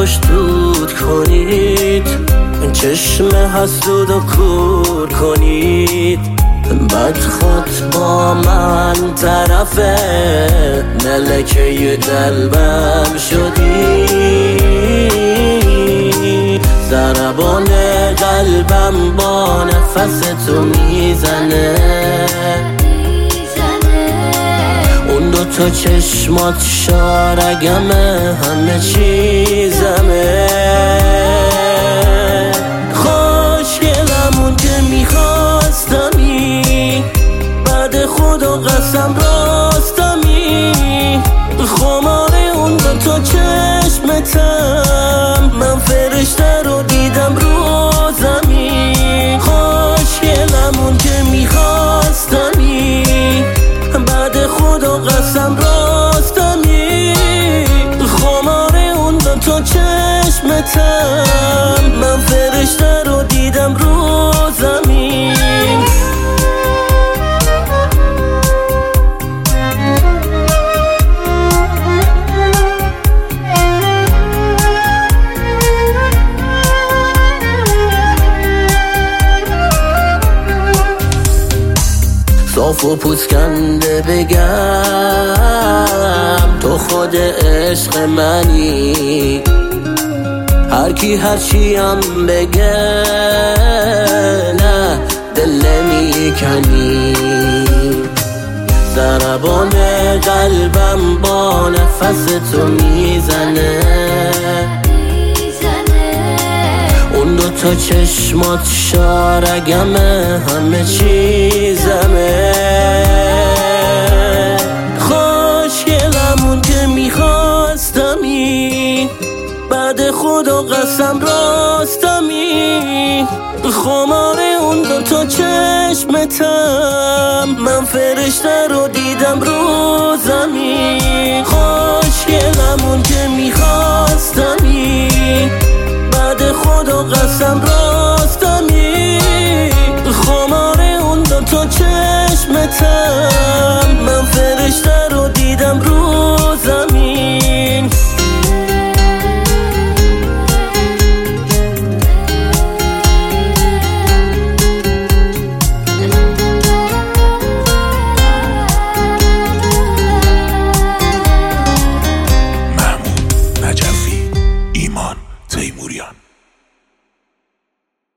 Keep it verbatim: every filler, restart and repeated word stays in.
خوش دود کنید، چشم حسود و کور کنید. بعد خود با من طرف ملکه دلبم شدی. ضربان قلبم با نفس تو میزنه، اون دو تا چشمات شارگمه، همه چیزمه. خوشگلمون که میخواستمی، بعد خدا قسم راستمی. خمار اون دو تا چشمتم، من فرشته رو دیدم رو زمین. خوشگلمون که میخواستمی، بعد خدا قسم راستمی. خمار اون دو تا چشمتم، من فرشته رو دیدم رو زمین. صاف و پوسکنده بگم تو خود عشق منی. هر کی هر چی هم بگه نه دل نمیکنی. ضربان قلبم با نفس تو میزنه، اون دو تا چشمات شارگمه، همه چیزمه. خوشگلمون که میخواستمی، بعد خدا قسم راستمی. خمار اون دو تا چشمتم، من فرشته رو دیدم رو زمین. خوشگلمون که میخواستمی، بعد خدا قسم راستمی.